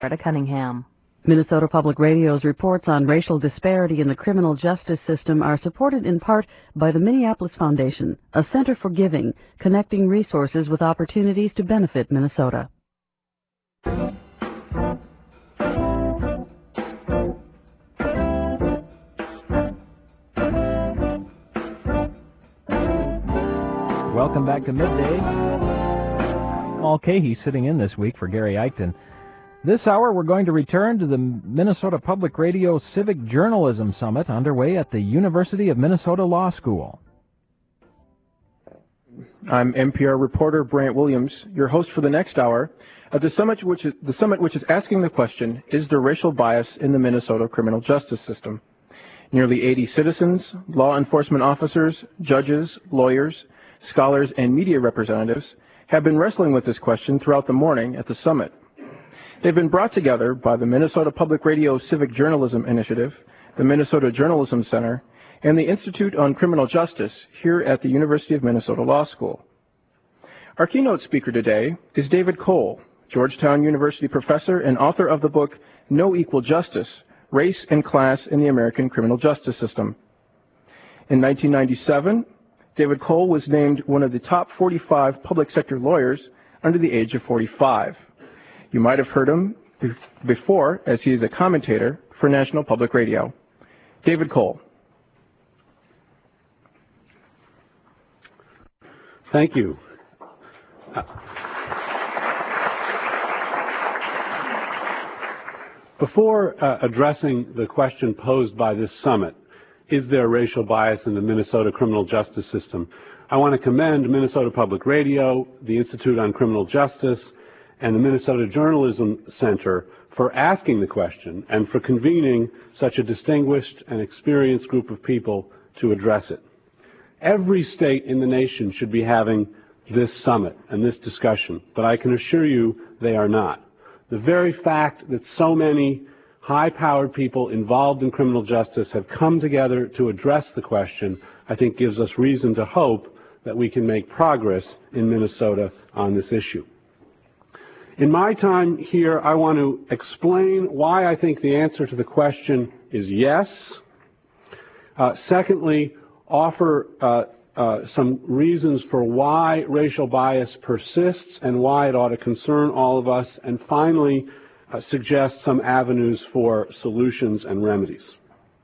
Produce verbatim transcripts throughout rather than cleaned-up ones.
Greta Cunningham. Minnesota Public Radio's reports on racial disparity in the criminal justice system are supported in part by the Minneapolis Foundation, a center for giving, connecting resources with opportunities to benefit Minnesota. Welcome back to Midday. Paul Cahey sitting in this week for Gary Eichten. This hour we're going to return to the Minnesota Public Radio Civic Journalism Summit underway at the University of Minnesota Law School. I'm N P R reporter Brant Williams, your host for the next hour at the summit which is, the summit which is asking the question, is there racial bias in the Minnesota criminal justice system? Nearly eighty citizens, law enforcement officers, judges, lawyers, scholars, and media representatives have been wrestling with this question throughout the morning at the summit. They've been brought together by the Minnesota Public Radio Civic Journalism Initiative, the Minnesota Journalism Center, and the Institute on Criminal Justice here at the University of Minnesota Law School. Our keynote speaker today is David Cole, Georgetown University professor and author of the book No Equal Justice, Race and Class in the American Criminal Justice System. In nineteen ninety-seven, David Cole was named one of the top forty-five public sector lawyers under the age of forty-five. You might have heard him before, as he is a commentator for National Public Radio. David Cole. Thank you. Before uh, addressing the question posed by this summit, is there racial bias in the Minnesota criminal justice system, I want to commend Minnesota Public Radio, the Institute on Criminal Justice, and the Minnesota Journalism Center for asking the question and for convening such a distinguished and experienced group of people to address it. Every state in the nation should be having this summit and this discussion, but I can assure you they are not. The very fact that so many high-powered people involved in criminal justice have come together to address the question, I think gives us reason to hope that we can make progress in Minnesota on this issue. In my time here, I want to explain why I think the answer to the question is yes. Uh, secondly, offer uh, uh, some reasons for why racial bias persists and why it ought to concern all of us. And finally, uh, suggest some avenues for solutions and remedies.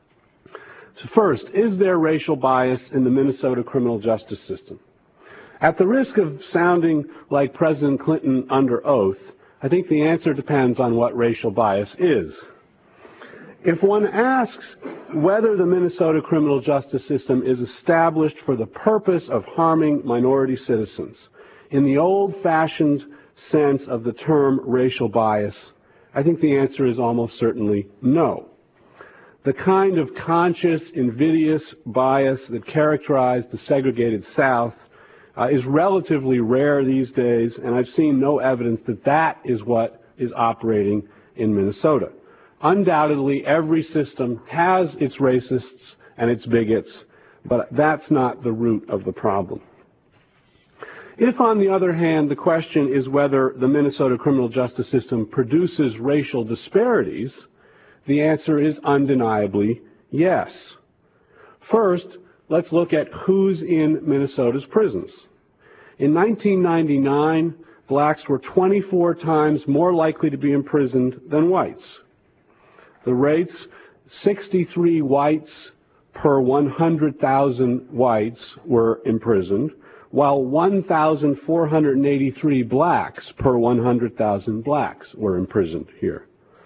So first, is there racial bias in the Minnesota criminal justice system? At the risk of sounding like President Clinton under oath, I think the answer depends on what racial bias is. If one asks whether the Minnesota criminal justice system is established for the purpose of harming minority citizens, in the old-fashioned sense of the term racial bias, I think the answer is almost certainly no. The kind of conscious, invidious bias that characterized the segregated South Uh, is relatively rare these days, and I've seen no evidence that that is what is operating in Minnesota. Undoubtedly, every system has its racists and its bigots, but that's not the root of the problem. If, on the other hand, the question is whether the Minnesota criminal justice system produces racial disparities, the answer is undeniably yes. First, let's look at who's in Minnesota's prisons. In nineteen ninety-nine, blacks were twenty-four times more likely to be imprisoned than whites. The rates, sixty-three whites per one hundred thousand whites were imprisoned, while one thousand four hundred eighty-three blacks per one hundred thousand blacks were imprisoned here.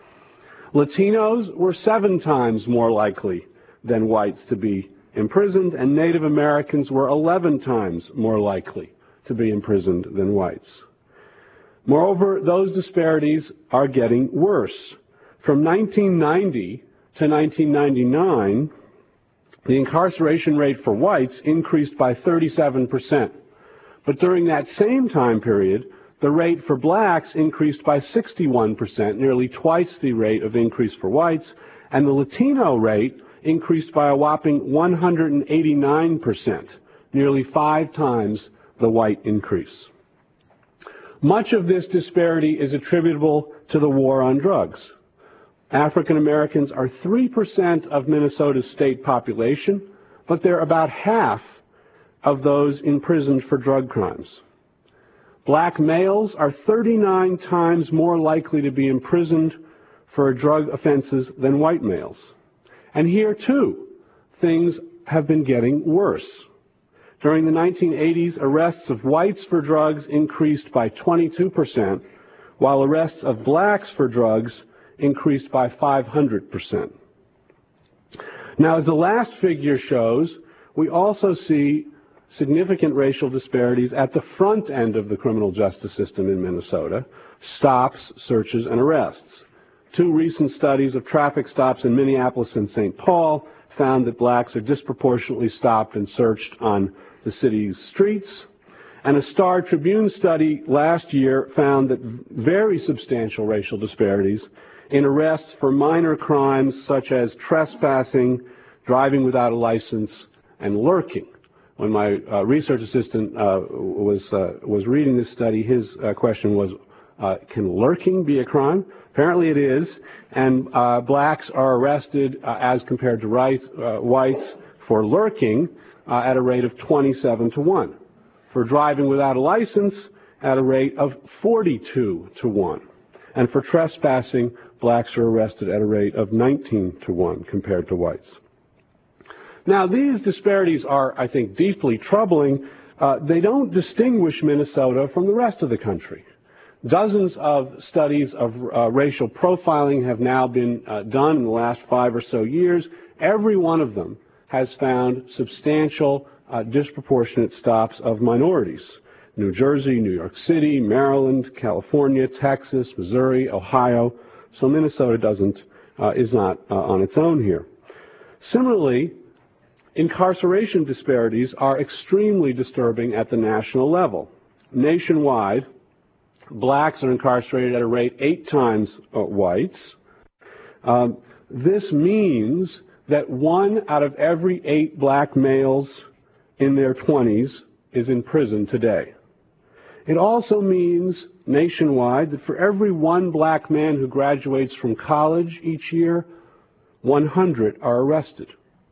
Latinos were seven times more likely than whites to be imprisoned, and Native Americans were eleven times more likely to be imprisoned than whites. Moreover, those disparities are getting worse. From nineteen ninety to nineteen ninety-nine, the incarceration rate for whites increased by thirty-seven percent. But during that same time period, the rate for blacks increased by sixty-one percent, nearly twice the rate of increase for whites, and the Latino rate increased by a whopping one hundred eighty-nine percent, nearly five times the white increase. Much of this disparity is attributable to the war on drugs. African Americans are three percent of Minnesota's state population, but they're about half of those imprisoned for drug crimes. Black males are thirty-nine times more likely to be imprisoned for drug offenses than white males. And here, too, things have been getting worse. During the nineteen eighties, arrests of whites for drugs increased by twenty-two percent, while arrests of blacks for drugs increased by five hundred percent. Now, as the last figure shows, we also see significant racial disparities at the front end of the criminal justice system in Minnesota: stops, searches, and arrests. Two recent studies of traffic stops in Minneapolis and Saint Paul found that blacks are disproportionately stopped and searched on the city's streets. And a Star Tribune study last year found that very substantial racial disparities in arrests for minor crimes such as trespassing, driving without a license, and lurking. When my uh, research assistant uh, was, uh, was reading this study, his uh, question was, uh, can lurking be a crime? Apparently it is, and uh, blacks are arrested uh, as compared to right, uh, whites for lurking uh, at a rate of twenty-seven to one. For driving without a license at a rate of forty-two to one. And for trespassing, blacks are arrested at a rate of nineteen to one compared to whites. Now, these disparities are, I think, deeply troubling. Uh, they don't distinguish Minnesota from the rest of the country. Dozens of studies of uh, racial profiling have now been uh, done in the last five or so years. Every one of them has found substantial, uh, disproportionate stops of minorities. New Jersey, New York City, Maryland, California, Texas, Missouri, Ohio. So Minnesota doesn't, uh, is not uh, on its own here. Similarly, incarceration disparities are extremely disturbing at the national level. Nationwide, blacks are incarcerated at a rate eight times uh, whites. Um, this means that one out of every eight black males in their twenties is in prison today. It also means nationwide that for every one black man who graduates from college each year, one hundred are arrested.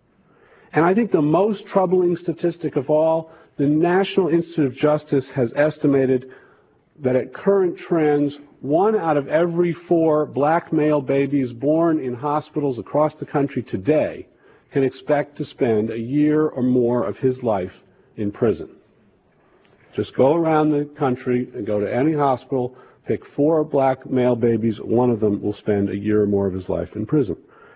And I think the most troubling statistic of all, the National Institute of Justice has estimated that at current trends, one out of every four black male babies born in hospitals across the country today can expect to spend a year or more of his life in prison. Just go around the country and go to any hospital, pick four black male babies, one of them will spend a year or more of his life in prison.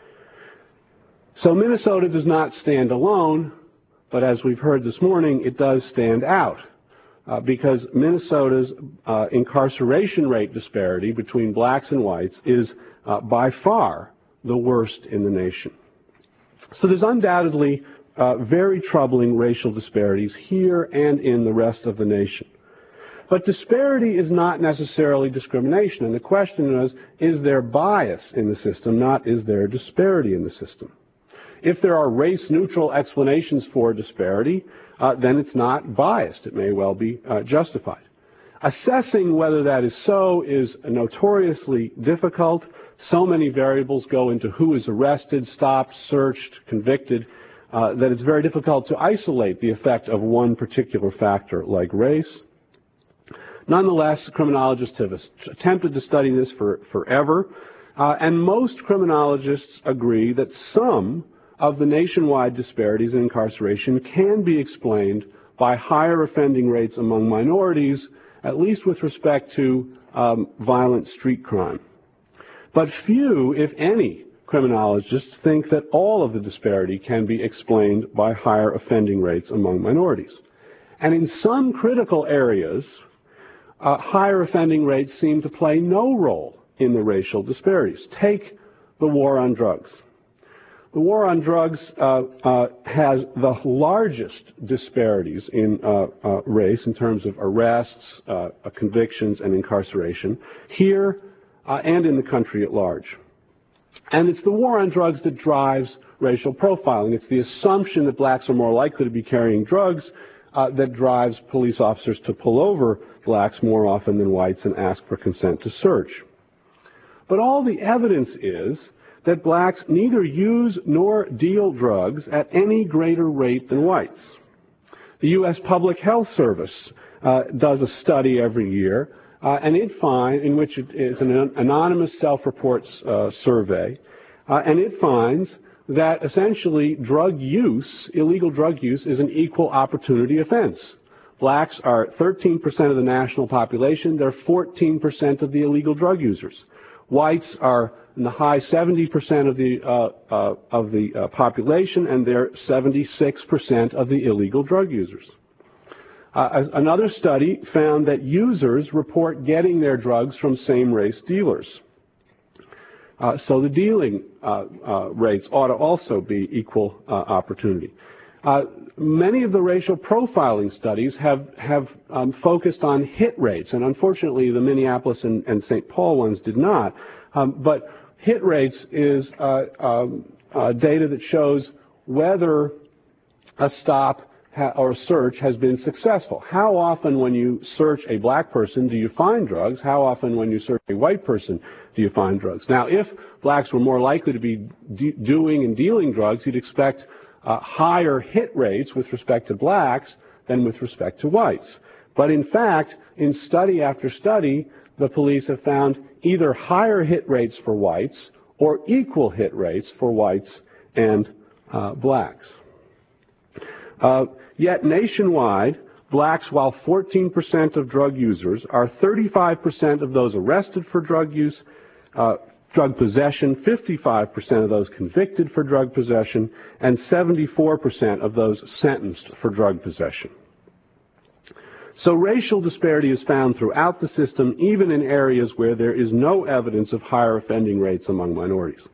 So Minnesota does not stand alone, but as we've heard this morning, it does stand out. Uh, because Minnesota's uh, incarceration rate disparity between blacks and whites is uh, by far the worst in the nation. So there's undoubtedly uh, very troubling racial disparities here and in the rest of the nation. But disparity is not necessarily discrimination, and the question is, is there bias in the system, not is there disparity in the system? If there are race-neutral explanations for disparity, uh, then it's not biased. It may well be uh, justified. Assessing whether that is so is notoriously difficult. So many variables go into who is arrested, stopped, searched, convicted, uh, that it's very difficult to isolate the effect of one particular factor like race. Nonetheless, criminologists have attempted to study this for forever, uh, and most criminologists agree that some of the nationwide disparities in incarceration can be explained by higher offending rates among minorities, at least with respect to um, violent street crime. But few, if any, criminologists think that all of the disparity can be explained by higher offending rates among minorities. And in some critical areas, uh, higher offending rates seem to play no role in the racial disparities. Take the war on drugs. The war on drugs uh, uh, has the largest disparities in uh, uh, race in terms of arrests, uh, convictions, and incarceration here uh, and in the country at large. And it's the war on drugs that drives racial profiling. It's the assumption that blacks are more likely to be carrying drugs uh, that drives police officers to pull over blacks more often than whites and ask for consent to search. but all the evidence is that blacks neither use nor deal drugs at any greater rate than whites. The U S Public Health Service uh, does a study every year, uh, and it find, in which it is an anonymous self-report uh, survey, uh, and it finds that essentially drug use, illegal drug use, is an equal opportunity offense. Blacks are thirteen percent of the national population. They're fourteen percent of the illegal drug users. Whites are in the high seventy percent of the uh, uh, of the uh, population, and they're seventy-six percent of the illegal drug users. Uh, another study found that users report getting their drugs from same-race dealers. Uh, so the dealing uh, uh, rates ought to also be equal uh, opportunity. Uh, many of the racial profiling studies have, have um, focused on hit rates, and unfortunately the Minneapolis and, and Saint Paul ones did not. Um, but hit rates is uh, um, uh, data that shows whether a stop ha or a search has been successful. How often when you search a black person do you find drugs? How often when you search a white person do you find drugs? Now, if blacks were more likely to be doing and dealing drugs, you'd expect Uh, higher hit rates with respect to blacks than with respect to whites. But in fact, in study after study, the police have found either higher hit rates for whites or equal hit rates for whites and uh, blacks. Uh, yet nationwide, blacks, while fourteen percent of drug users, are thirty-five percent of those arrested for drug use, uh, drug possession, fifty-five percent of those convicted for drug possession, and seventy-four percent of those sentenced for drug possession. So racial disparity is found throughout the system, even in areas where there is no evidence of higher offending rates among minorities.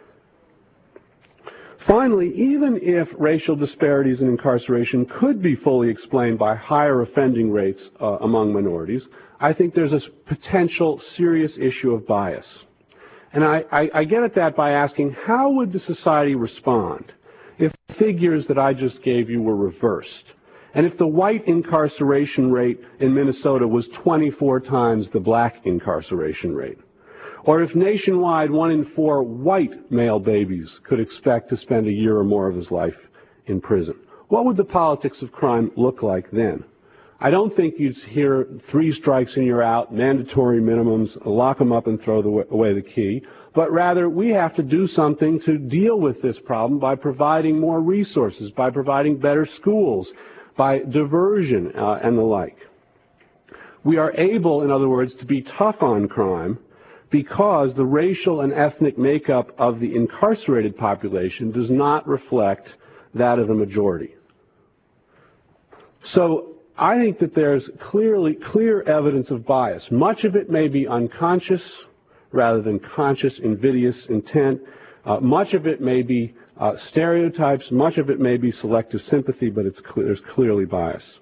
Finally, even if racial disparities in incarceration could be fully explained by higher offending rates uh, among minorities, I think there's a potential serious issue of bias. And I, I, I get at that by asking, how would the society respond if the figures that I just gave you were reversed? And if the white incarceration rate in Minnesota was twenty-four times the black incarceration rate? Or if nationwide one in four white male babies could expect to spend a year or more of his life in prison? What would the politics of crime look like then? I don't think you'd hear three strikes and you're out, mandatory minimums, lock them up and throw the, away the key, but rather we have to do something to deal with this problem by providing more resources, by providing better schools, by diversion uh, and the like. We are able, in other words, to be tough on crime because the racial and ethnic makeup of the incarcerated population does not reflect that of the majority. So I think that there's clearly clear evidence of bias. Much of it may be unconscious rather than conscious, invidious intent. Uh, much of it may be uh, stereotypes. Much of it may be selective sympathy, but it's clear, there's clearly bias.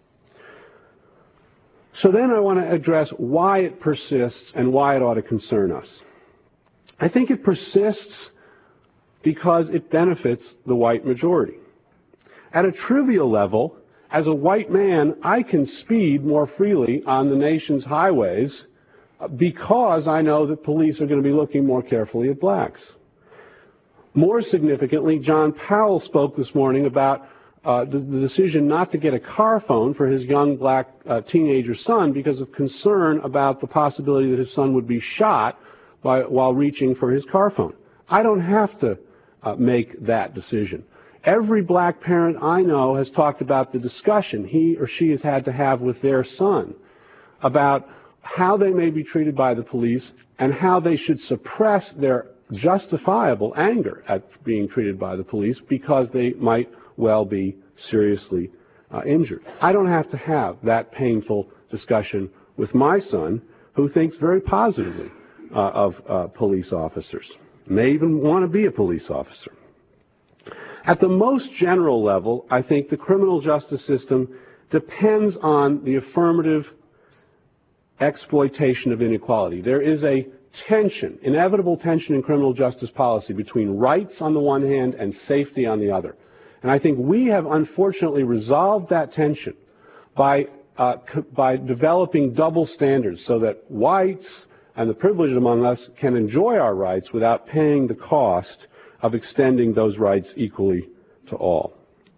So then I want to address why it persists and why it ought to concern us. I think it persists because it benefits the white majority. At a trivial level, as a white man, I can speed more freely on the nation's highways because I know that police are going to be looking more carefully at blacks. More significantly, John Powell spoke this morning about uh, the, the decision not to get a car phone for his young black uh, teenager son because of concern about the possibility that his son would be shot by, while reaching for his car phone. I don't have to uh, make that decision. Every black parent I know has talked about the discussion he or she has had to have with their son about how they may be treated by the police and how they should suppress their justifiable anger at being treated by the police because they might well be seriously uh, injured. I don't have to have that painful discussion with my son, who thinks very positively uh, of uh, police officers, may even want to be a police officer. At the most general level, I think the criminal justice system depends on the affirmative exploitation of inequality. There is a tension, inevitable tension in criminal justice policy between rights on the one hand and safety on the other. And I think we have unfortunately resolved that tension by, uh, by developing double standards so that whites and the privileged among us can enjoy our rights without paying the cost of extending those rights equally to all.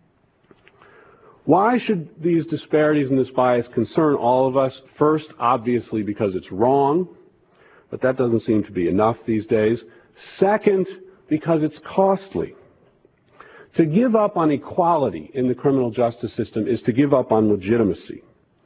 Why should these disparities and this bias concern all of us? First, obviously, because it's wrong, but that doesn't seem to be enough these days. Second, because it's costly. To give up on equality in the criminal justice system is to give up on legitimacy.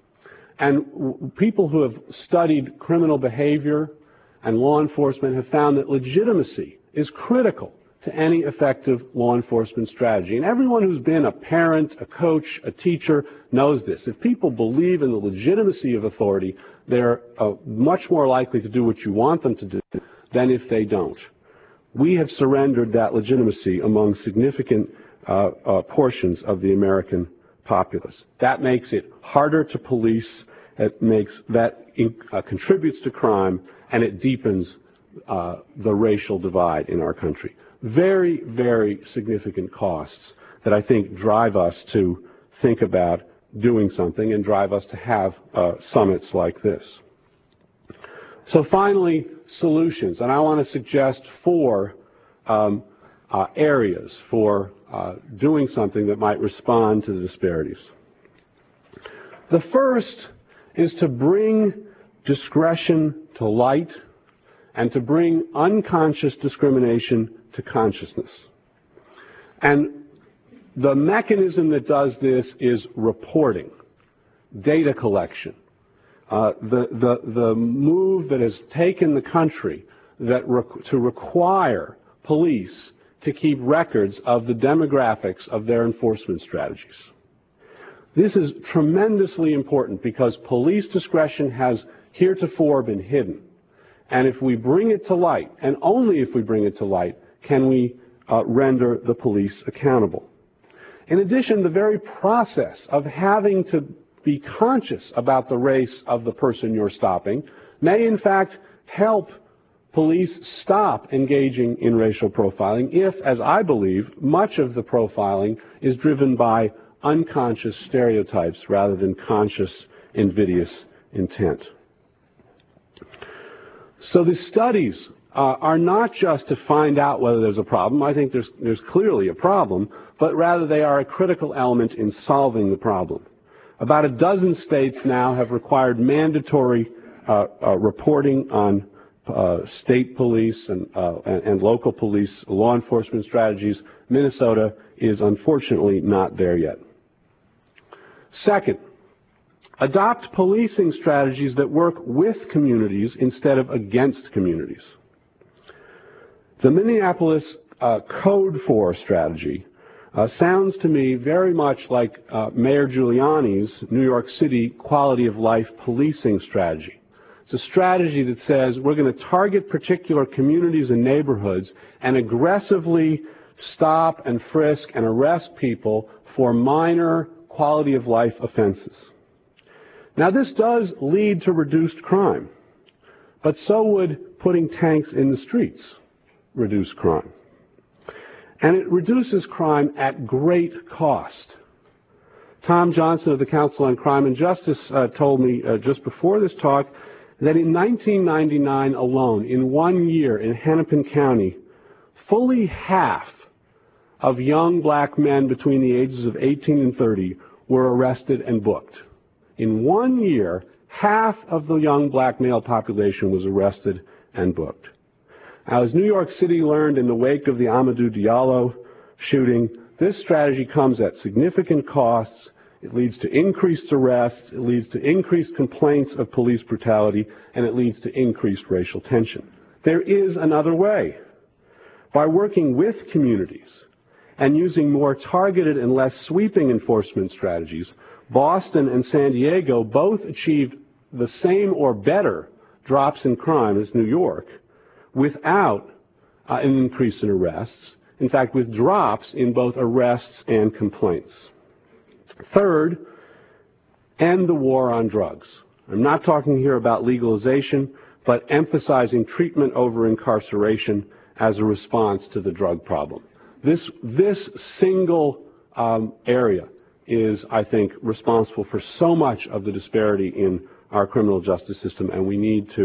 And people who have studied criminal behavior and law enforcement have found that legitimacy is critical to any effective law enforcement strategy. And everyone who's been a parent, a coach, a teacher knows this. If people believe in the legitimacy of authority, they're uh, much more likely to do what you want them to do than if they don't. We have surrendered that legitimacy among significant uh, uh, portions of the American populace. That makes it harder to police, it makes that uh, contributes to crime, and it deepens uh, the racial divide in our country. Very, very significant costs that I think drive us to think about doing something and drive us to have uh, summits like this. So finally, solutions, and I want to suggest four um, uh, areas for uh, doing something that might respond to the disparities. The first is to bring discretion to light and to bring unconscious discrimination to consciousness. And the mechanism that does this is reporting, data collection. Uh, the, the, the move that has taken the country that rec- to require police to keep records of the demographics of their enforcement strategies. This is tremendously important because police discretion has heretofore been hidden. And if we bring it to light, and only if we bring it to light, can we uh, render the police accountable. In addition, the very process of having to be conscious about the race of the person you're stopping may in fact help police stop engaging in racial profiling if, as I believe, much of the profiling is driven by unconscious stereotypes rather than conscious, invidious intent. So the studies uh, are not just to find out whether there's a problem. I think there's, there's clearly a problem, but rather they are a critical element in solving the problem. About a dozen states now have required mandatory uh, uh, reporting on uh, state police and, uh, and, and local police law enforcement strategies. Minnesota is unfortunately not there yet. Second, adopt policing strategies that work with communities instead of against communities. The Minneapolis uh, Code for strategy uh, sounds to me very much like uh, Mayor Giuliani's New York City quality of life policing strategy. It's a strategy that says we're going to target particular communities and neighborhoods and aggressively stop and frisk and arrest people for minor quality of life offenses. Now, this does lead to reduced crime, but so would putting tanks in the streets reduce crime. And it reduces crime at great cost. Tom Johnson of the Council on Crime and Justice uh, told me uh, just before this talk that in nineteen ninety-nine alone, in one year in Hennepin County, fully half of young black men between the ages of eighteen and thirty were arrested and booked. In one year, half of the young black male population was arrested and booked. Now, as New York City learned in the wake of the Amadou Diallo shooting, this strategy comes at significant costs. It leads to increased arrests, it leads to increased complaints of police brutality, and it leads to increased racial tension. There is another way. By working with communities and using more targeted and less sweeping enforcement strategies, Boston and San Diego both achieved the same or better drops in crime as New York without uh, an increase in arrests, in fact, with drops in both arrests and complaints. Third, end the war on drugs. I'm not talking here about legalization, but emphasizing treatment over incarceration as a response to the drug problem. This, this single um, area is, I think, responsible for so much of the disparity in our criminal justice system, and we need to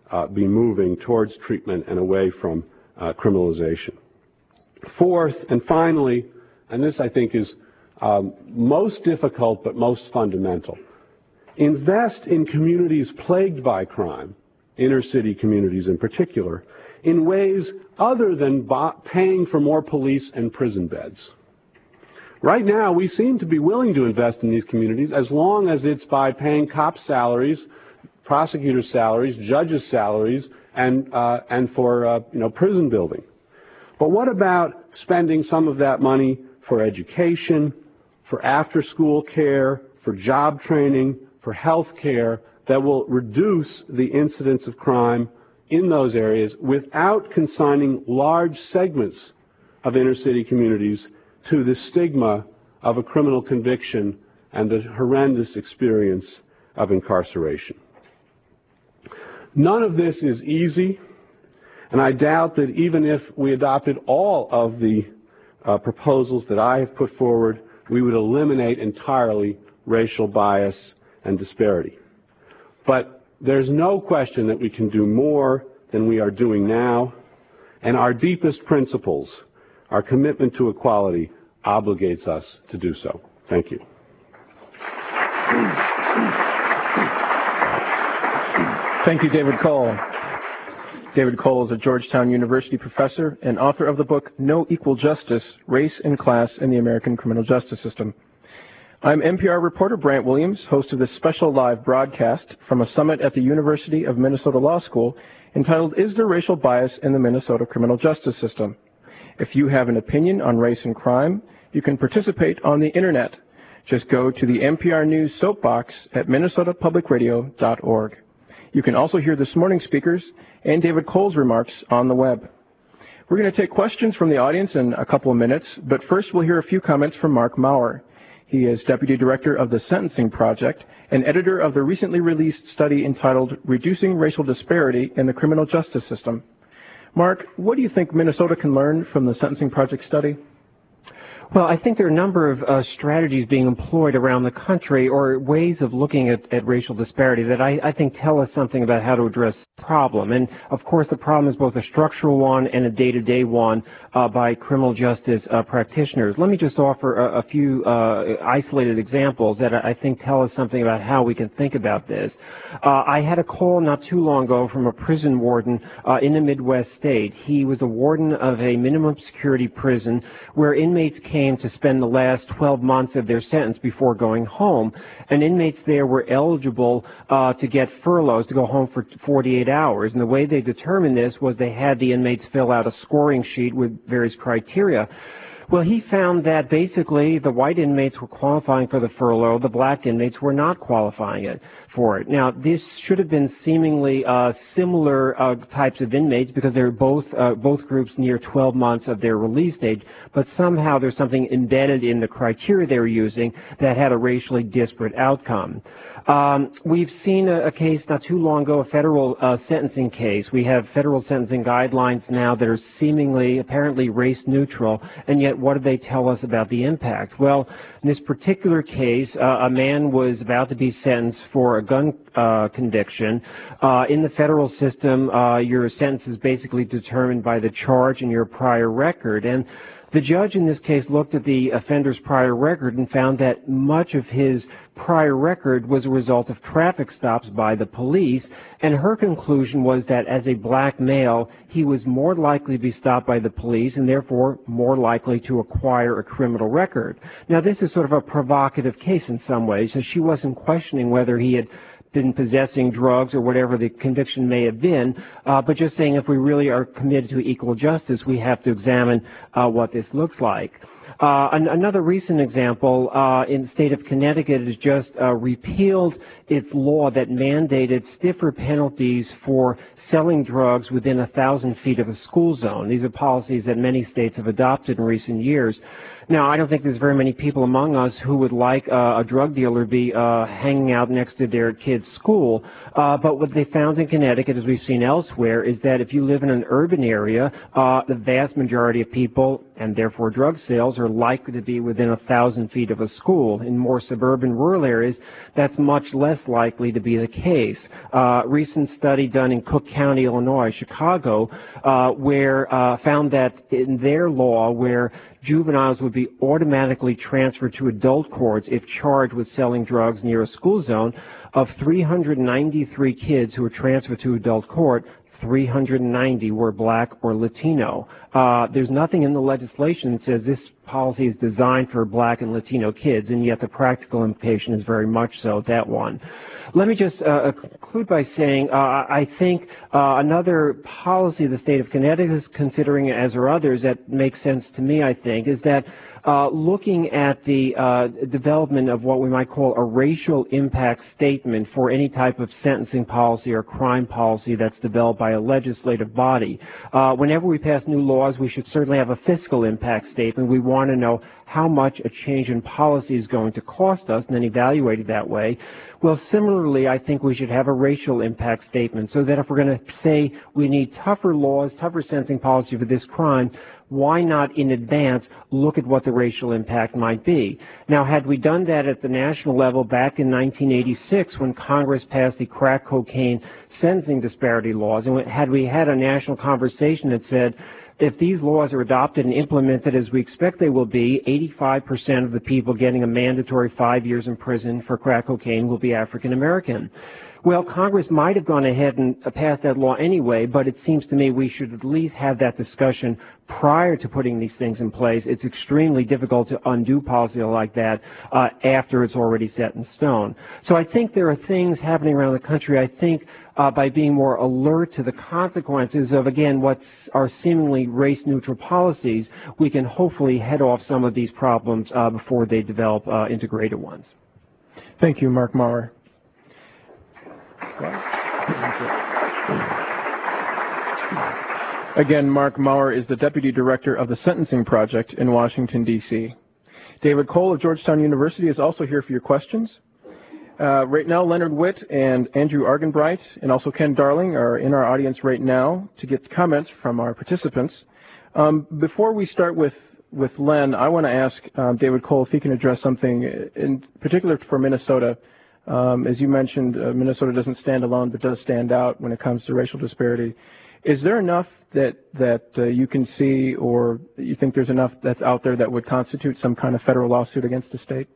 uh, be moving towards treatment and away from uh, criminalization. Fourth, and finally, and this I think is um, most difficult but most fundamental, invest in communities plagued by crime, inner city communities in particular, in ways other than paying for more police and prison beds. Right now, we seem to be willing to invest in these communities as long as it's by paying cops' salaries, prosecutors' salaries, judges' salaries, and, uh, and for uh, you know, prison building. But what about spending some of that money for education, for after-school care, for job training, for health care that will reduce the incidence of crime in those areas without consigning large segments of inner-city communities to the stigma of a criminal conviction and the horrendous experience of incarceration? None of this is easy, and I doubt that even if we adopted all of the uh, proposals that I have put forward, we would eliminate entirely racial bias and disparity. But there's no question that we can do more than we are doing now, and our deepest principles, our commitment to equality, obligates us to do so. Thank you. Thank you, David Cole. David Cole is a Georgetown University professor and author of the book No Equal Justice, Race and Class in the American Criminal Justice System. I'm N P R reporter Brant Williams, host of this special live broadcast from a summit at the University of Minnesota Law School entitled, Is There Racial Bias in the Minnesota Criminal Justice System? If you have an opinion on race and crime, you can participate on the internet. Just go to the N P R News soapbox at minnesota public radio dot org. You can also hear this morning's speakers and David Cole's remarks on the web. We're going to take questions from the audience in a couple of minutes, but first we'll hear a few comments from Mark Maurer. He is Deputy Director of the Sentencing Project and editor of the recently released study entitled Reducing Racial Disparity in the Criminal Justice System. Mark, what do you think Minnesota can learn from the Sentencing Project study? Well, I think there are a number of uh, strategies being employed around the country or ways of looking at, at racial disparity that I, I think tell us something about how to address the problem. And, of course, the problem is both a structural one and a day-to-day one uh, by criminal justice uh, practitioners. Let me just offer a, a few uh, isolated examples that I think tell us something about how we can think about this. Uh, I had a call not too long ago from a prison warden uh, in the Midwest state. He was a warden of a minimum security prison where inmates came came to spend the last twelve months of their sentence before going home. And inmates there were eligible uh, to get furloughs to go home for forty-eight hours. And the way they determined this was they had the inmates fill out a scoring sheet with various criteria. Well, he found that basically the white inmates were qualifying for the furlough, the black inmates were not qualifying it for it. Now, this should have been seemingly uh, similar uh, types of inmates because they're both uh, both groups near twelve months of their release date, but somehow there's something embedded in the criteria they were using that had a racially disparate outcome. Um, we've seen a, a case not too long ago, a federal uh, sentencing case. We have federal sentencing guidelines now that are seemingly, apparently race neutral, and yet what do they tell us about the impact? Well, in this particular case, uh, a man was about to be sentenced for a gun uh, conviction. Uh, in the federal system, uh, your sentence is basically determined by the charge and your prior record. And the judge in this case looked at the offender's prior record and found that much of his prior record was a result of traffic stops by the police, and her conclusion was that as a black male, he was more likely to be stopped by the police and therefore more likely to acquire a criminal record. Now, this is sort of a provocative case in some ways, so she wasn't questioning whether he had been possessing drugs or whatever the conviction may have been, uh, but just saying if we really are committed to equal justice, we have to examine uh, what this looks like. Uh, an, another recent example, uh, in the state of Connecticut has just uh, repealed its law that mandated stiffer penalties for selling drugs within a thousand feet of a school zone. These are policies that many states have adopted in recent years. Now, I don't think there's very many people among us who would like uh, a drug dealer be uh, hanging out next to their kid's school, uh, but what they found in Connecticut, as we've seen elsewhere, is that if you live in an urban area, uh, the vast majority of people, and therefore drug sales, are likely to be within a thousand feet of a school. In more suburban rural areas, that's much less likely to be the case. Uh, recent study done in Cook County, Illinois, Chicago, uh, where uh, found that in their law, where juveniles would be automatically transferred to adult courts if charged with selling drugs near a school zone, of three hundred ninety-three kids who were transferred to adult court, three hundred ninety were black or Latino. Uh, there's nothing in the legislation that says this policy is designed for black and Latino kids, and yet the practical implication is very much so, that one. Let me just uh, conclude by saying uh, I think uh, another policy the state of Connecticut is considering, as are others, that makes sense to me, I think, is that uh, looking at the uh, development of what we might call a racial impact statement for any type of sentencing policy or crime policy that's developed by a legislative body. Uh, whenever we pass new laws, we should certainly have a fiscal impact statement. We want to know how much a change in policy is going to cost us and then evaluate it that way. Well, similarly, I think we should have a racial impact statement so that if we're going to say we need tougher laws, tougher sentencing policy for this crime, why not in advance look at what the racial impact might be? Now, had we done that at the national level back in nineteen eighty-six when Congress passed the crack cocaine sentencing disparity laws, and had we had a national conversation that said, if these laws are adopted and implemented as we expect they will be, eighty-five percent of the people getting a mandatory five years in prison for crack cocaine will be African American. Well, Congress might have gone ahead and passed that law anyway, but it seems to me we should at least have that discussion prior to putting these things in place. It's extremely difficult to undo policy like that uh, after it's already set in stone. So I think there are things happening around the country. I think uh, by being more alert to the consequences of, again, what's are seemingly race-neutral policies, we can hopefully head off some of these problems uh, before they develop uh, into greater ones. Thank you, Mark Maurer. Again, Mark Maurer is the Deputy Director of the Sentencing Project in Washington, D C David Cole of Georgetown University is also here for your questions. Uh, right now, Leonard Witt and Andrew Argenbright and also Ken Darling are in our audience right now to get comments from our participants. Um, before we start with, with Len, I want to ask um, David Cole if he can address something in particular for Minnesota. Um, as you mentioned, uh, Minnesota doesn't stand alone, but does stand out when it comes to racial disparity. Is there enough that that uh, you can see, or you think there's enough that's out there that would constitute some kind of federal lawsuit against the state?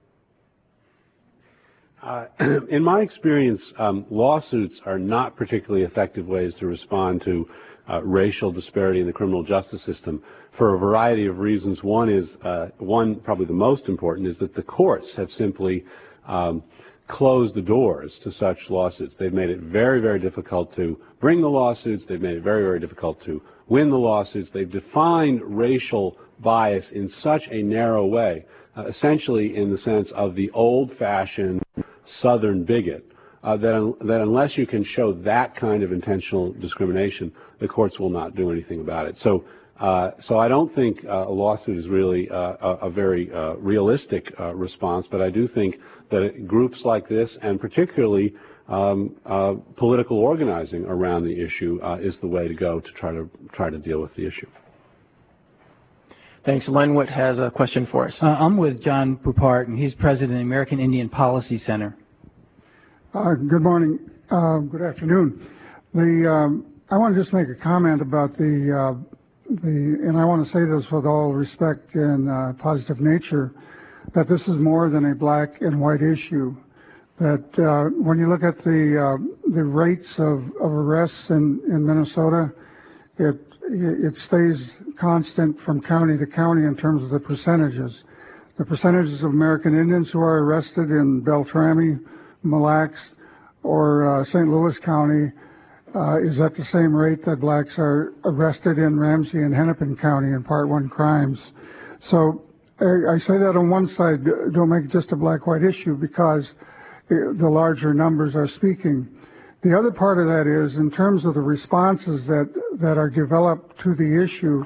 Uh, in my experience, um, lawsuits are not particularly effective ways to respond to uh, racial disparity in the criminal justice system for a variety of reasons. One is, uh, one probably the most important, is that the courts have simply um, closed the doors to such lawsuits. They've made it very, very difficult to bring the lawsuits. They've made it very, very difficult to win the lawsuits. They've defined racial bias in such a narrow way, uh, essentially in the sense of the old-fashioned Southern bigot, uh, that, un that unless you can show that kind of intentional discrimination, the courts will not do anything about it. So, uh, so I don't think uh, a lawsuit is really uh, a, a very uh, realistic uh, response, but I do think that it, groups like this, and particularly um, uh, political organizing around the issue, uh, is the way to go to try to try to deal with the issue. Thanks. Len Witt has a question for us. Uh, I'm with John Poupart, and he's president of the American Indian Policy Center. Uh, good morning. Uh, good afternoon. The um, I want to just make a comment about the uh, the, and I want to say this with all respect and uh, positive nature, that this is more than a black and white issue. That uh, when you look at the uh, the rates of, of arrests in, in Minnesota, it it stays constant from county to county in terms of the percentages. The percentages of American Indians who are arrested in Beltrami, Mille Lacs, or uh, Saint Louis County uh, is at the same rate that blacks are arrested in Ramsey and Hennepin County in Part One crimes. So I, I say that on one side, don't make it just a black-white issue because the larger numbers are speaking. The other part of that is, in terms of the responses that, that are developed to the issue,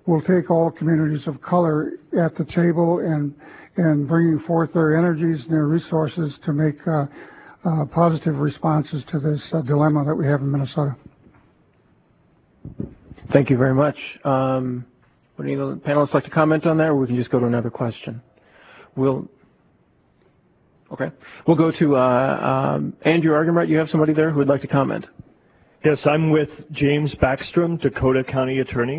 will take all communities of color at the table and and bringing forth their energies and their resources to make uh, uh, positive responses to this uh, dilemma that we have in Minnesota. Thank you very much. Um, would any of the panelists like to comment on that, or we can just go to another question? We'll, okay. We'll go to uh, um, Andrew Argenbright. You have somebody there who would like to comment? Yes, I'm with James Backstrom, Dakota County Attorney.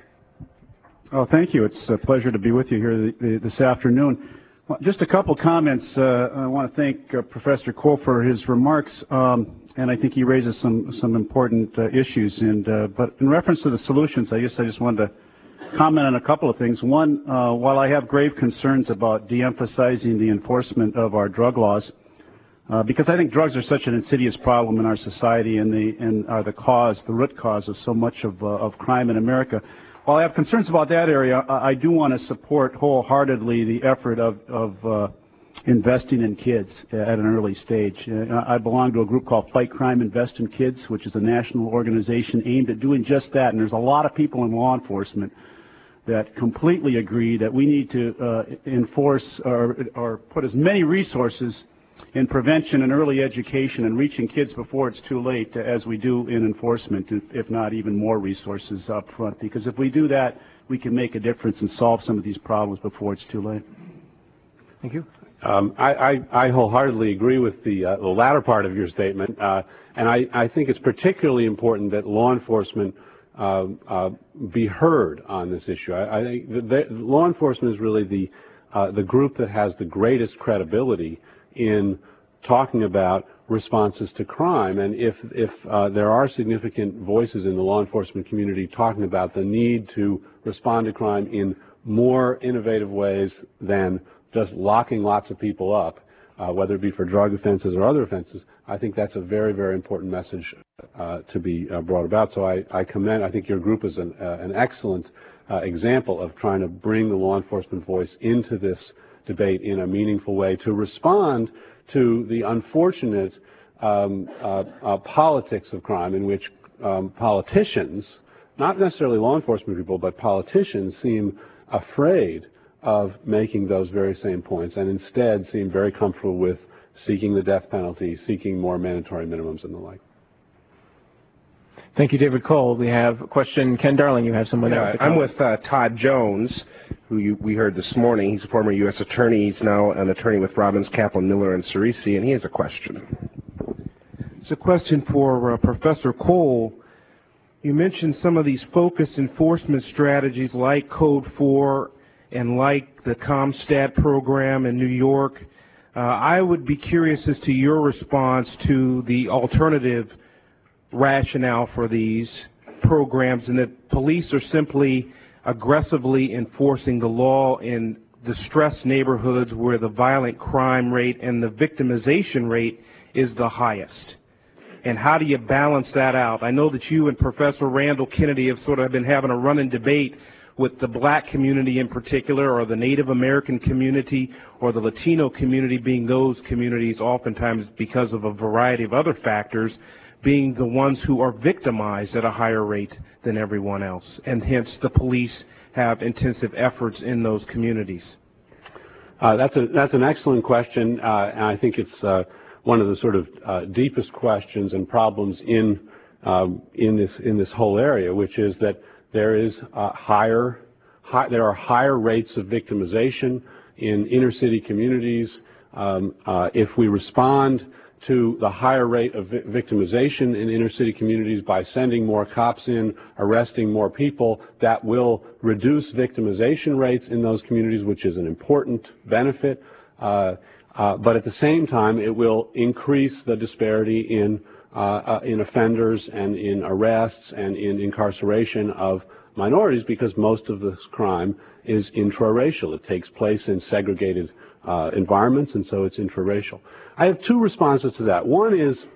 Oh, thank you. It's a pleasure to be with you here the, the, this afternoon. Well, just a couple comments. Uh, I want to thank uh, Professor Cole for his remarks, um, and I think he raises some some important uh, issues. And uh, but in reference to the solutions, I guess I just wanted to comment on a couple of things. One, uh, while I have grave concerns about de-emphasizing the enforcement of our drug laws, uh, because I think drugs are such an insidious problem in our society and the and are the cause, the root cause of so much of uh, of crime in America. While I have concerns about that area, I do want to support wholeheartedly the effort of, of uh, investing in kids at an early stage. Uh, I belong to a group called Fight Crime, Invest in Kids, which is a national organization aimed at doing just that. And there's a lot of people in law enforcement that completely agree that we need to uh, enforce or, or put as many resources in prevention and early education and reaching kids before it's too late, as we do in enforcement, if not even more resources up front. Because if we do that, we can make a difference and solve some of these problems before it's too late. Thank you. Um, I, I, I wholeheartedly agree with the, uh, the latter part of your statement, uh, and I, I think it's particularly important that law enforcement uh, uh, be heard on this issue. I, I think the, the, law enforcement is really the, uh, the group that has the greatest credibility in talking about responses to crime, and if, if uh, there are significant voices in the law enforcement community talking about the need to respond to crime in more innovative ways than just locking lots of people up, uh, whether it be for drug offenses or other offenses, I think that's a very, very important message uh, to be uh, brought about. So I, I commend, I think your group is an, uh, an excellent uh, example of trying to bring the law enforcement voice into this debate in a meaningful way to respond to the unfortunate um, uh, uh, politics of crime in which um, politicians, not necessarily law enforcement people, but politicians seem afraid of making those very same points and instead seem very comfortable with seeking the death penalty, seeking more mandatory minimums and the like. Thank you, David Cole. We have a question. Ken Darling, you have someone yeah, there. I'm with uh, Todd Jones, who you, we heard this morning. He's a former U S attorney. He's now an attorney with Robbins, Kaplan, Miller, and Cerisi, and he has a question. It's a question for uh, Professor Cole. You mentioned some of these focused enforcement strategies like Code four and like the CompStat program in New York. Uh, I would be curious as to your response to the alternative rationale for these programs, and that police are simply aggressively enforcing the law in distressed neighborhoods where the violent crime rate and the victimization rate is the highest. And how do you balance that out? I know that you and Professor Randall Kennedy have sort of been having a running debate with the black community in particular, or the Native American community, or the Latino community, being those communities oftentimes, because of a variety of other factors, being the ones who are victimized at a higher rate than everyone else, and hence the police have intensive efforts in those communities. Uh, that's a that's an excellent question, uh, and I think it's uh, one of the sort of uh, deepest questions and problems in um, in this in this whole area, which is that there is uh, higher high, there are higher rates of victimization in inner city communities. Um, uh, if we respond to the higher rate of vi victimization in inner city communities by sending more cops in, arresting more people, that will reduce victimization rates in those communities, which is an important benefit. Uh, uh, but at the same time, it will increase the disparity in uh, uh, in offenders and in arrests and in incarceration of minorities, because most of this crime is intraracial. It takes place in segregated uh, environments, and so it's intraracial. I have two responses to that. One is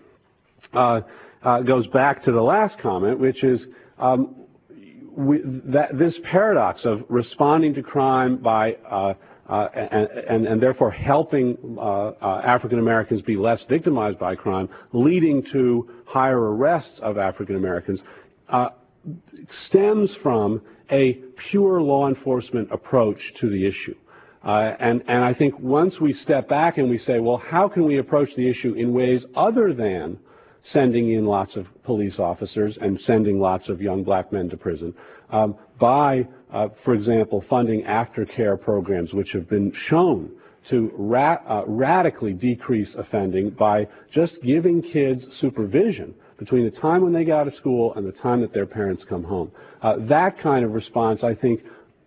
uh, uh, goes back to the last comment, which is um, we, that this paradox of responding to crime by uh, uh, and, and, and therefore helping uh, uh, African Americans be less victimized by crime, leading to higher arrests of African Americans, uh, stems from a pure law enforcement approach to the issue. Uh, and, and I think once we step back and we say, well, how can we approach the issue in ways other than sending in lots of police officers and sending lots of young black men to prison, um, by, uh, for example, funding aftercare programs, which have been shown to ra uh, radically decrease offending by just giving kids supervision between the time when they get out of school and the time that their parents come home. Uh, that kind of response, I think,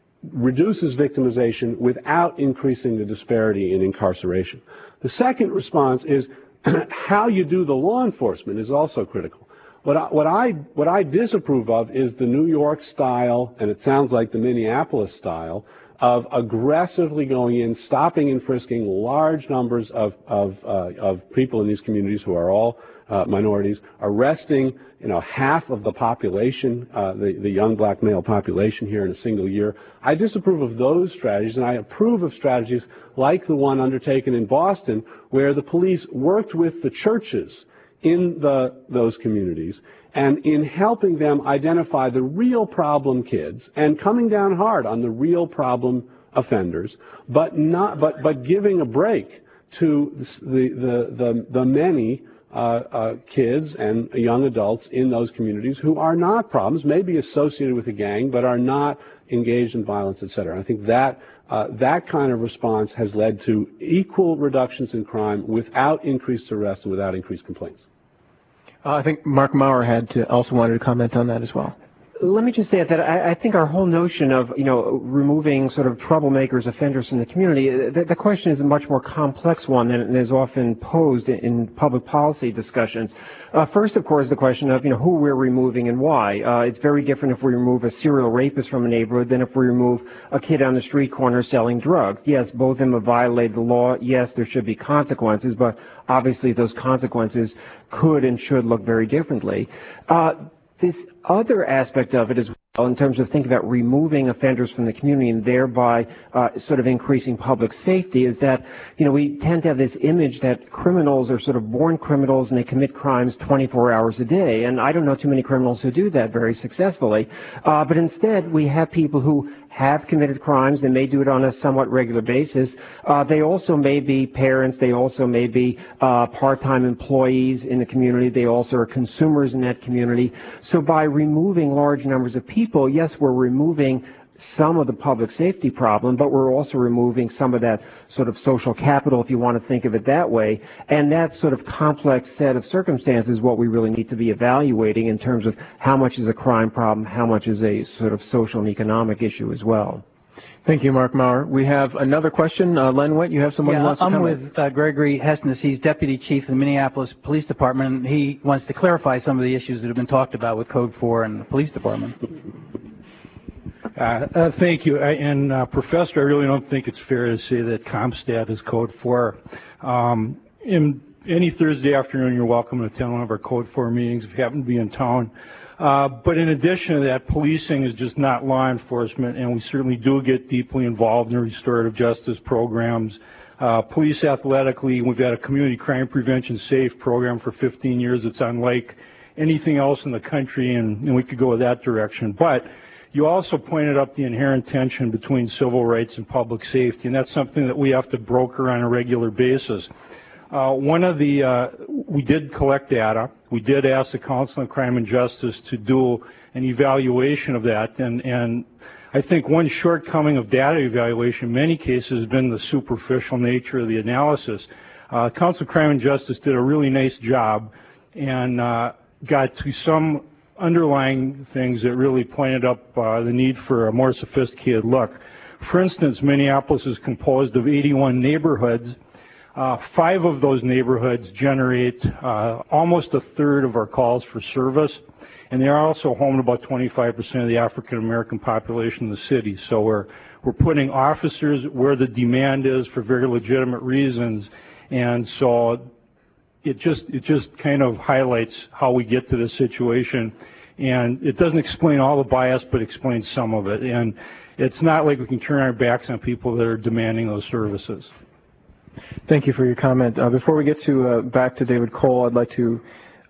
reduces victimization without increasing the disparity in incarceration. The second response is how you do the law enforcement is also critical. What I, what I, what I disapprove of is the New York style, and it sounds like the Minneapolis style, of aggressively going in, stopping and frisking large numbers of, of, uh, of people in these communities who are all uh, minorities, arresting, you know, half of the population, uh, the, the young black male population here in a single year. I disapprove of those strategies, and I approve of strategies like the one undertaken in Boston, where the police worked with the churches in the, those communities and in helping them identify the real problem kids and coming down hard on the real problem offenders, but not, but, but giving a break to the, the, the, the many uh, uh, kids and young adults in those communities who are not problems, may be associated with a gang, but are not engaged in violence, et cetera. I think that uh, that kind of response has led to equal reductions in crime without increased arrests and without increased complaints. Uh, I think Mark Maurer had to also wanted to comment on that as well. Let me just say that I, I think our whole notion of, you know, removing sort of troublemakers, offenders from the community, the, the question is a much more complex one than is often posed in, in public policy discussions. Uh, first, of course, the question of, you know, who we're removing and why. Uh, it's very different if we remove a serial rapist from a neighborhood than if we remove a kid on the street corner selling drugs. Yes, both of them have violated the law. Yes, there should be consequences, but obviously those consequences could and should look very differently. Uh, This other aspect of it as well, in terms of thinking about removing offenders from the community and thereby uh, sort of increasing public safety, is that, you know, we tend to have this image that criminals are sort of born criminals and they commit crimes twenty-four hours a day. And I don't know too many criminals who do that very successfully. Uh, but instead, we have people who have committed crimes. They may do it on a somewhat regular basis. Uh, they also may be parents. They also may be uh, part-time employees in the community. They also are consumers in that community. So by removing large numbers of people, yes, we're removing some of the public safety problem, but we're also removing some of that sort of social capital, if you want to think of it that way. And that sort of complex set of circumstances is what we really need to be evaluating in terms of how much is a crime problem, how much is a sort of social and economic issue as well. Thank you, Mark Maurer. We have another question. Uh, Len Witt, you have someone yeah, who wants to I'm comment? with uh, Gregory Hessness. He's Deputy Chief of the Minneapolis Police Department, and he wants to clarify some of the issues that have been talked about with Code four and the Police Department. Uh, uh, thank you. I, and uh, Professor, I really don't think it's fair to say that CompStat is Code four. Um, in any Thursday afternoon, you're welcome to attend one of our Code four meetings if you happen to be in town. Uh, but in addition to that, policing is just not law enforcement, and we certainly do get deeply involved in restorative justice programs. Uh, police athletically, we've had a community crime prevention SAFE program for fifteen years. It's unlike anything else in the country, and, and we could go that direction. But you also pointed up the inherent tension between civil rights and public safety, and that's something that we have to broker on a regular basis. Uh, one of the, uh, we did collect data. We did ask the Council on Crime and Justice to do an evaluation of that, and, and I think one shortcoming of data evaluation in many cases has been the superficial nature of the analysis. Uh, Council on Crime and Justice did a really nice job and uh, got to some underlying things that really pointed up uh, the need for a more sophisticated look. For instance, Minneapolis is composed of eighty-one neighborhoods. Uh, five of those neighborhoods generate uh, almost a third of our calls for service, and they are also home to about twenty-five percent of the African American population in the city. So we're we're putting officers where the demand is for very legitimate reasons, and so it just it just kind of highlights how we get to this situation, and it doesn't explain all the bias, but explains some of it. And it's not like we can turn our backs on people that are demanding those services. Thank you for your comment. Uh, before we get to uh, back to David Cole, I'd like to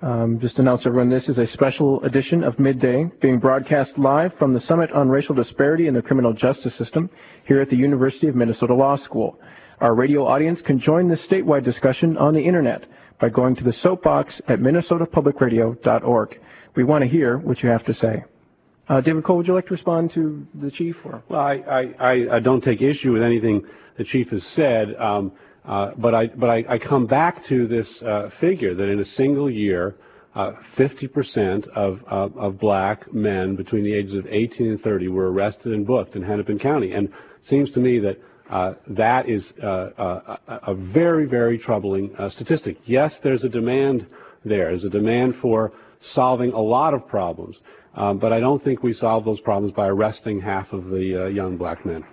Um, just announce everyone this is a special edition of Midday being broadcast live from the Summit on Racial Disparity in the Criminal Justice System here at the University of Minnesota Law School. Our radio audience can join this statewide discussion on the internet by going to the soapbox at minnesota public radio dot org. We want to hear what you have to say. Uh, David Cole, would you like to respond to the Chief? Or? Well, I, I, I don't take issue with anything the Chief has said. Um, Uh, but I, but I, I come back to this uh, figure that in a single year, uh, fifty percent of, of, of black men between the ages of eighteen and thirty were arrested and booked in Hennepin County. And it seems to me that uh, that is uh, a, a very, very troubling uh, statistic. Yes, there's a demand there. There's a demand for solving a lot of problems. Um, but I don't think we solve those problems by arresting half of the uh, young black men.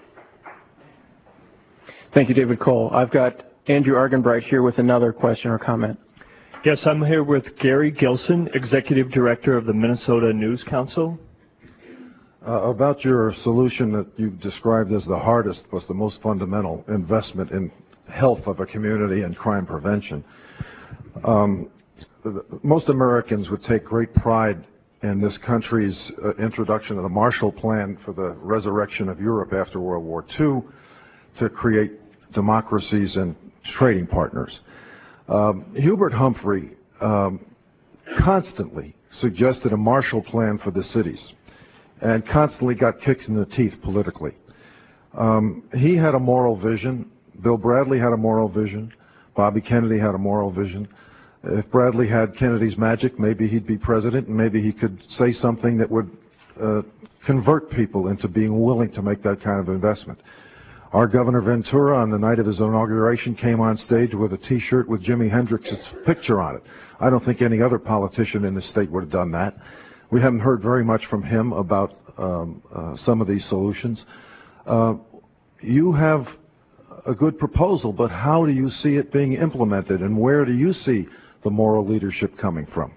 Thank you, David Cole. I've got Andrew Argenbright here with another question or comment. Yes, I'm here with Gary Gilson, Executive Director of the Minnesota News Council. Uh, about your solution that you described as the hardest was the most fundamental investment in health of a community and crime prevention. Um, most Americans would take great pride in this country's uh, introduction of the Marshall Plan for the resurrection of Europe after World War Two to create democracies and trading partners. Um, Hubert Humphrey um, constantly suggested a Marshall Plan for the cities and constantly got kicks in the teeth politically. Um, he had a moral vision. Bill Bradley had a moral vision. Bobby Kennedy had a moral vision. If Bradley had Kennedy's magic, maybe he'd be president, and maybe he could say something that would uh, convert people into being willing to make that kind of investment. Our Governor Ventura, on the night of his inauguration, came on stage with a T-shirt with Jimi Hendrix's picture on it. I don't think any other politician in the state would have done that. We haven't heard very much from him about um, uh, some of these solutions. Uh, you have a good proposal, but how do you see it being implemented, and where do you see the moral leadership coming from?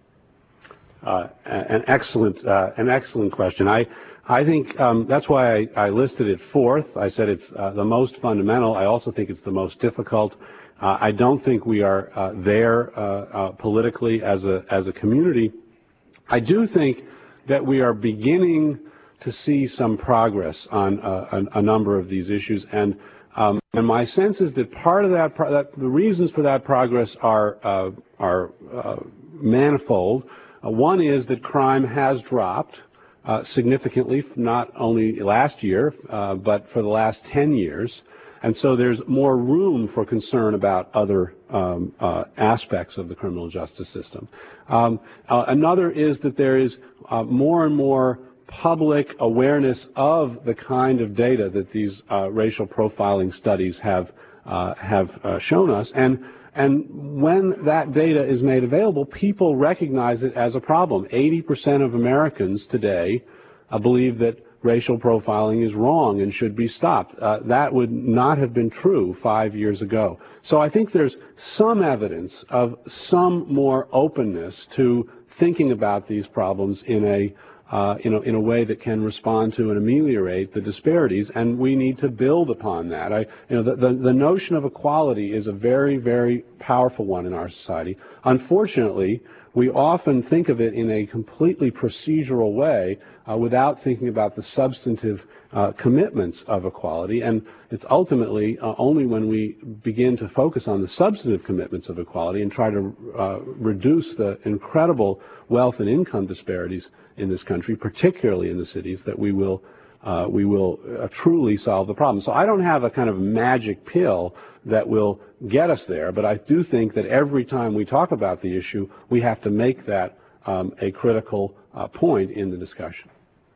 Uh, an excellent, uh, an excellent question. I, I think um, that's why I, I listed it fourth. I said it's uh, the most fundamental. I also think it's the most difficult. Uh, I don't think we are uh, there uh, uh, politically as a as a community. I do think that we are beginning to see some progress on uh, a, a number of these issues, and um, and my sense is that part of that, pro that the reasons for that progress are uh, are uh, manifold. Uh, one is that crime has dropped uh, significantly, not only last year, uh, but for the last ten years. And so there's more room for concern about other um, uh, aspects of the criminal justice system. Um, uh, another is that there is uh, more and more public awareness of the kind of data that these uh, racial profiling studies have uh, have uh, shown us. And And when that data is made available, people recognize it as a problem. eighty percent of Americans today uh, believe that racial profiling is wrong and should be stopped. Uh, that would not have been true five years ago. So I think there's some evidence of some more openness to thinking about these problems in a Uh, you know, in a way that can respond to and ameliorate the disparities, and we need to build upon that. I, you know, the, the, the notion of equality is a very, very powerful one in our society. Unfortunately, we often think of it in a completely procedural way uh, without thinking about the substantive uh, commitments of equality, and it's ultimately uh, only when we begin to focus on the substantive commitments of equality and try to uh, reduce the incredible wealth and income disparities in this country, particularly in the cities, that we will uh, we will uh, truly solve the problem. So I don't have a kind of magic pill that will get us there, but I do think that every time we talk about the issue, we have to make that um, a critical uh, point in the discussion.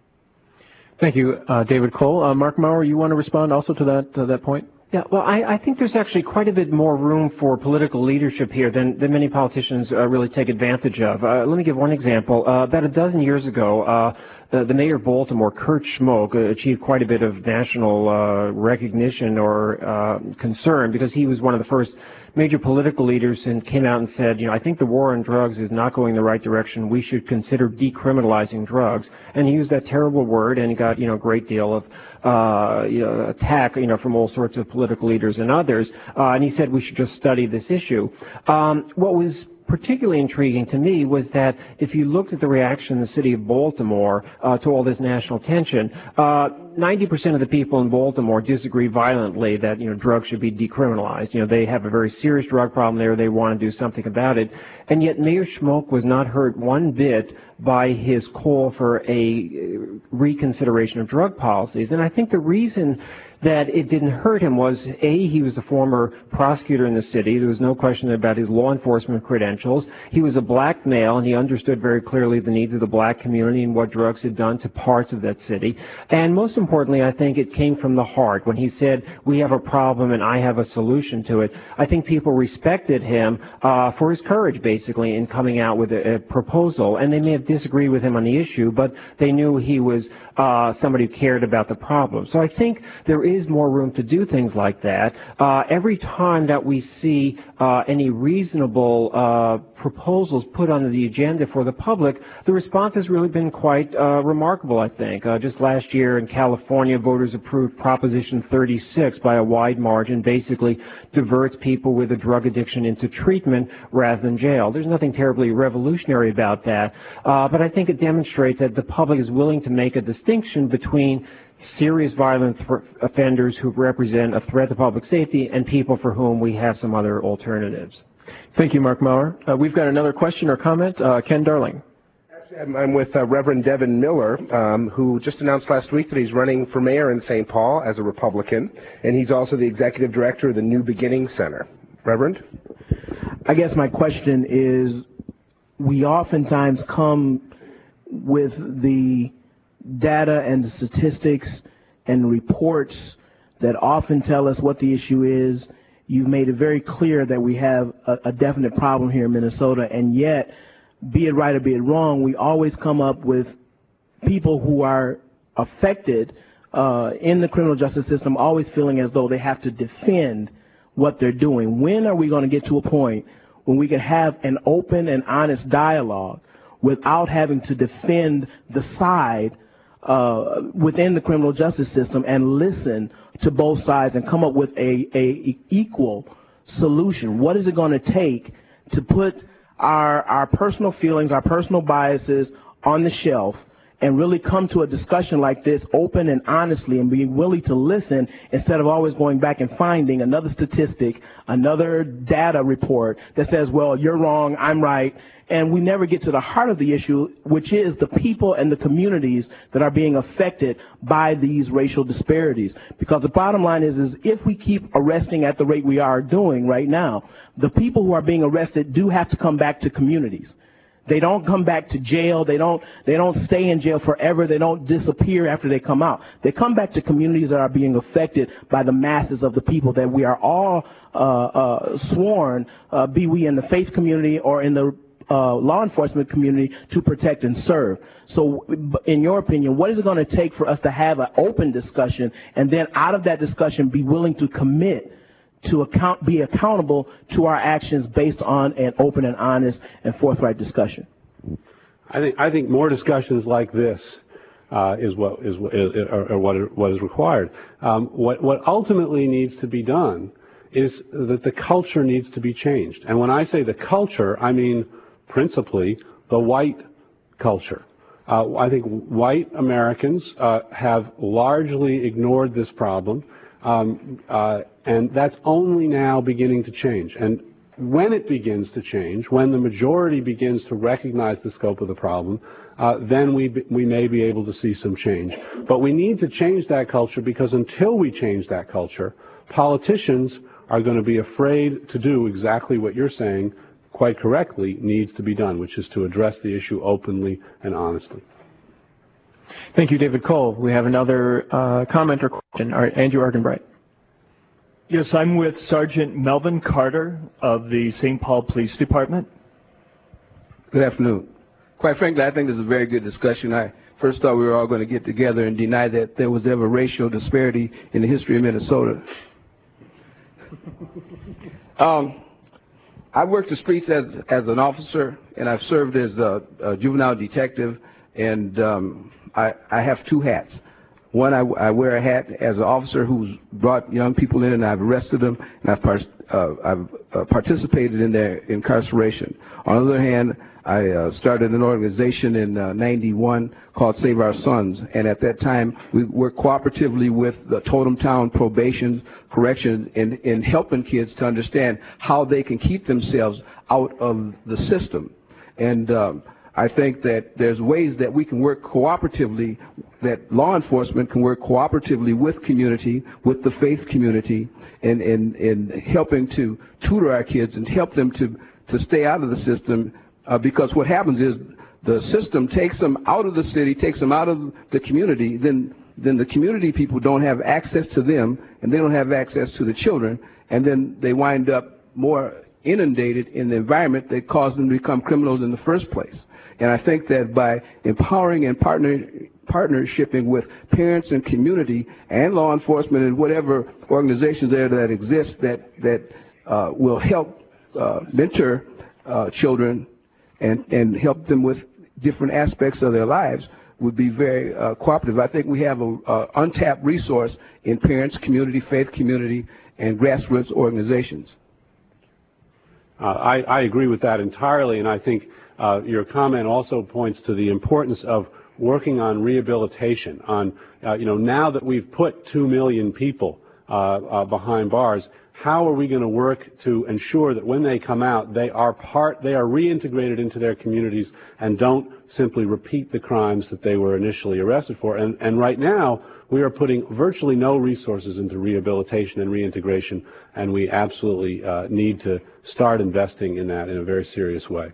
Thank you, uh, David Cole. Uh, Mark Maurer, you want to respond also to that uh, that point? Yeah, well, I, I think there's actually quite a bit more room for political leadership here than, than many politicians uh, really take advantage of. Uh, let me give one example. Uh, about a dozen years ago, uh, the, the mayor of Baltimore, Kurt Schmoke, uh, achieved quite a bit of national uh, recognition or uh, concern because he was one of the first major political leaders and came out and said, you know, I think the war on drugs is not going in the right direction. We should consider decriminalizing drugs. And he used that terrible word, and he got, you know, a great deal of uh, you know, attack, you know, from all sorts of political leaders and others. Uh, and he said we should just study this issue. Um, what was particularly intriguing to me was that if you looked at the reaction in the city of Baltimore uh, to all this national attention, uh, ninety percent of the people in Baltimore disagree violently that, you know, drugs should be decriminalized. You know, they have a very serious drug problem there. They want to do something about it. And yet Mayor Schmoke was not hurt one bit by his call for a reconsideration of drug policies. And I think the reason that it didn't hurt him was, A, he was a former prosecutor in the city. There was no question about his law enforcement credentials. He was a black male, and he understood very clearly the needs of the black community and what drugs had done to parts of that city. And most importantly, I think it came from the heart. When he said, we have a problem and I have a solution to it, I think people respected him uh, for his courage, basically, in coming out with a, a proposal. And they may have disagreed with him on the issue, but they knew he was uh, somebody who cared about the problem. So I think there is is more room to do things like that. Uh, every time that we see uh, any reasonable uh, proposals put on the agenda for the public, the response has really been quite uh, remarkable, I think. Uh, just last year in California, voters approved Proposition thirty-six by a wide margin, basically diverts people with a drug addiction into treatment rather than jail. There's nothing terribly revolutionary about that, uh, but I think it demonstrates that the public is willing to make a distinction between serious violent offenders who represent a threat to public safety and people for whom we have some other alternatives. Thank you, Mark Maurer. Uh, we've got another question or comment. Uh, Ken Darling. Actually, I'm, I'm with uh, Reverend Devin Miller, um, who just announced last week that he's running for mayor in Saint Paul as a Republican, and he's also the executive director of the New Beginning Center. Reverend? I guess my question is, we oftentimes come with the data and the statistics and reports that often tell us what the issue is. You've made it very clear that we have a, a definite problem here in Minnesota, and yet, be it right or be it wrong, we always come up with people who are affected uh, in the criminal justice system always feeling as though they have to defend what they're doing. When are we going to get to a point when we can have an open and honest dialogue without having to defend the side Uh, within the criminal justice system and listen to both sides and come up with a, a equal solution? What is it going to take to put our, our personal feelings, our personal biases on the shelf and really come to a discussion like this open and honestly and being willing to listen instead of always going back and finding another statistic, another data report that says, well, you're wrong, I'm right, and we never get to the heart of the issue, which is the people and the communities that are being affected by these racial disparities. Because the bottom line is, is if we keep arresting at the rate we are doing right now, the people who are being arrested do have to come back to communities. They don't come back to jail. They don't, they don't stay in jail forever. They don't disappear after they come out. They come back to communities that are being affected by the masses of the people that we are all uh, uh, sworn, uh, be we in the faith community or in the uh, law enforcement community, to protect and serve. So in your opinion, what is it going to take for us to have an open discussion and then out of that discussion be willing to commit to account, be accountable to our actions based on an open and honest and forthright discussion? I think I think more discussions like this uh, is what is, is or, or what what is required. Um, what what ultimately needs to be done is that the culture needs to be changed. And when I say the culture, I mean principally the white culture. Uh, I think white Americans uh, have largely ignored this problem. Um, uh, and that's only now beginning to change. And when it begins to change, when the majority begins to recognize the scope of the problem, uh, then we, be, we may be able to see some change. But we need to change that culture, because until we change that culture, politicians are going to be afraid to do exactly what you're saying quite correctly needs to be done, which is to address the issue openly and honestly. Thank you, David Cole. We have another uh, comment or question. All right, Andrew Argenbright. Yes, I'm with Sergeant Melvin Carter of the Saint Paul Police Department. Good afternoon. Quite frankly, I think this is a very good discussion. I first thought we were all going to get together and deny that there was ever racial disparity in the history of Minnesota. um, I've worked the streets as, as an officer, and I've served as a, a juvenile detective, and um, I, I have two hats. One, I, I wear a hat as an officer who's brought young people in and I've arrested them, and I've par uh, I've uh, participated in their incarceration. On the other hand, I uh, started an organization in uh, ninety-one called Save Our Sons, and at that time we worked cooperatively with the Totem Town Probation Correction in, in helping kids to understand how they can keep themselves out of the system. And um, I think that there's ways that we can work cooperatively, that law enforcement can work cooperatively with community, with the faith community, and in, in, in helping to tutor our kids and help them to, to stay out of the system. Uh, because what happens is the system takes them out of the city, takes them out of the community, then then the community people don't have access to them, and they don't have access to the children, and then they wind up more inundated in the environment that caused them to become criminals in the first place. And I think that by empowering and partner, partnershiping with parents and community and law enforcement and whatever organizations there that exist that, that uh, will help uh, mentor uh, children and, and help them with different aspects of their lives would be very uh, cooperative. I think we have an untapped resource in parents, community, faith community, and grassroots organizations. Uh, I, I agree with that entirely, and I think uh, your comment also points to the importance of working on rehabilitation. On uh, you know, now that we've put two million people uh, uh, behind bars, how are we going to work to ensure that when they come out, they are part, they are reintegrated into their communities and don't simply repeat the crimes that they were initially arrested for? And, and right now, we are putting virtually no resources into rehabilitation and reintegration, and we absolutely uh, need to start investing in that in a very serious way.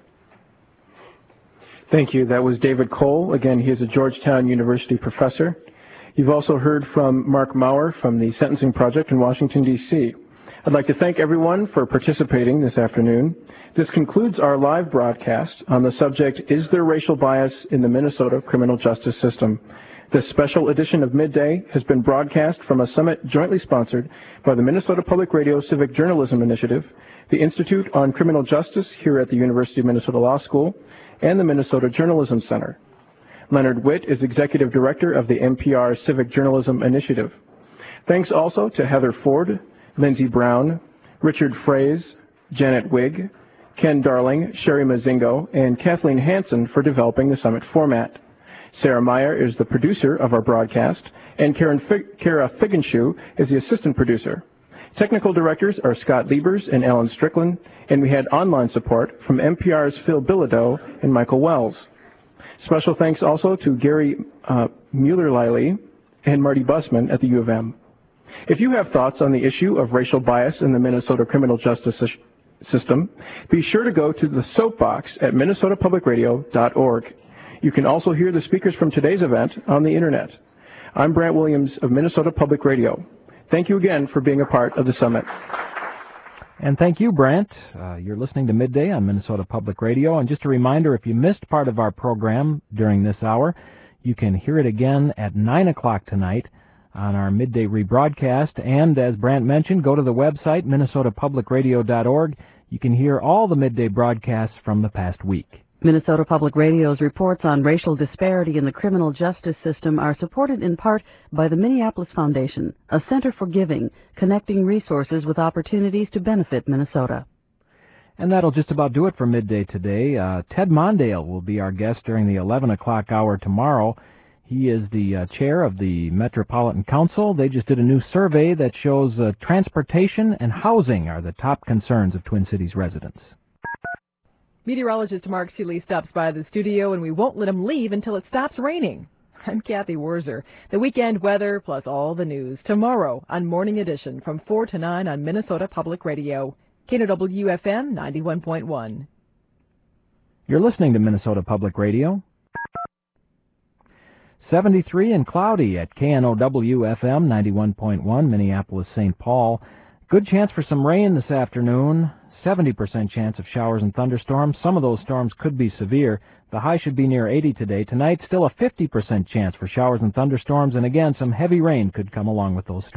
Thank you. That was David Cole. Again, he is a Georgetown University professor. You've also heard from Mark Maurer from the Sentencing Project in Washington, D C I'd like to thank everyone for participating this afternoon. This concludes our live broadcast on the subject, Is there racial bias in the Minnesota criminal justice system? This special edition of Midday has been broadcast from a summit jointly sponsored by the Minnesota Public Radio Civic Journalism Initiative, the Institute on Criminal Justice here at the University of Minnesota Law School, and the Minnesota Journalism Center. Leonard Witt is Executive Director of the N P R Civic Journalism Initiative. Thanks also to Heather Ford, Lindsey Brown, Richard Fraze, Janet Wigg, Ken Darling, Sherry Mazingo, and Kathleen Hansen for developing the summit format. Sarah Meyer is the producer of our broadcast, and Karen Fig- Kara Figenshoe is the assistant producer. Technical directors are Scott Liebers and Ellen Strickland, and we had online support from N P R's Phil Bilodeau and Michael Wells. Special thanks also to Gary uh, Mueller-Liley and Marty Bussman at the U of M. If you have thoughts on the issue of racial bias in the Minnesota criminal justice system, be sure to go to the soapbox at minnesota public radio dot org. You can also hear the speakers from today's event on the internet. I'm Brant Williams of Minnesota Public Radio. Thank you again for being a part of the summit. And thank you, Brant. Uh, you're listening to Midday on Minnesota Public Radio. And just a reminder, if you missed part of our program during this hour, you can hear it again at nine o'clock tonight on our midday rebroadcast. And as Brant mentioned, go to the website, minnesota public radio dot org. You can hear all the midday broadcasts from the past week. Minnesota Public Radio's reports on racial disparity in the criminal justice system are supported in part by the Minneapolis Foundation, a center for giving, connecting resources with opportunities to benefit Minnesota. And that'll just about do it for Midday today. Uh, Ted Mondale will be our guest during the eleven o'clock hour tomorrow. He is the uh, chair of the Metropolitan Council. They just did a new survey that shows uh, transportation and housing are the top concerns of Twin Cities residents. Meteorologist Mark Seeley stops by the studio, and we won't let him leave until it stops raining. I'm Kathy Wurzer. The weekend weather plus all the news tomorrow on Morning Edition from four to nine on Minnesota Public Radio. K N O W F M ninety-one point one. You're listening to Minnesota Public Radio. seventy-three and cloudy at K N O W F M ninety-one point one, Minneapolis, Saint Paul. Good chance for some rain this afternoon. seventy percent chance of showers and thunderstorms. Some of those storms could be severe. The high should be near eighty today. Tonight, still a fifty percent chance for showers and thunderstorms. And again, some heavy rain could come along with those storms.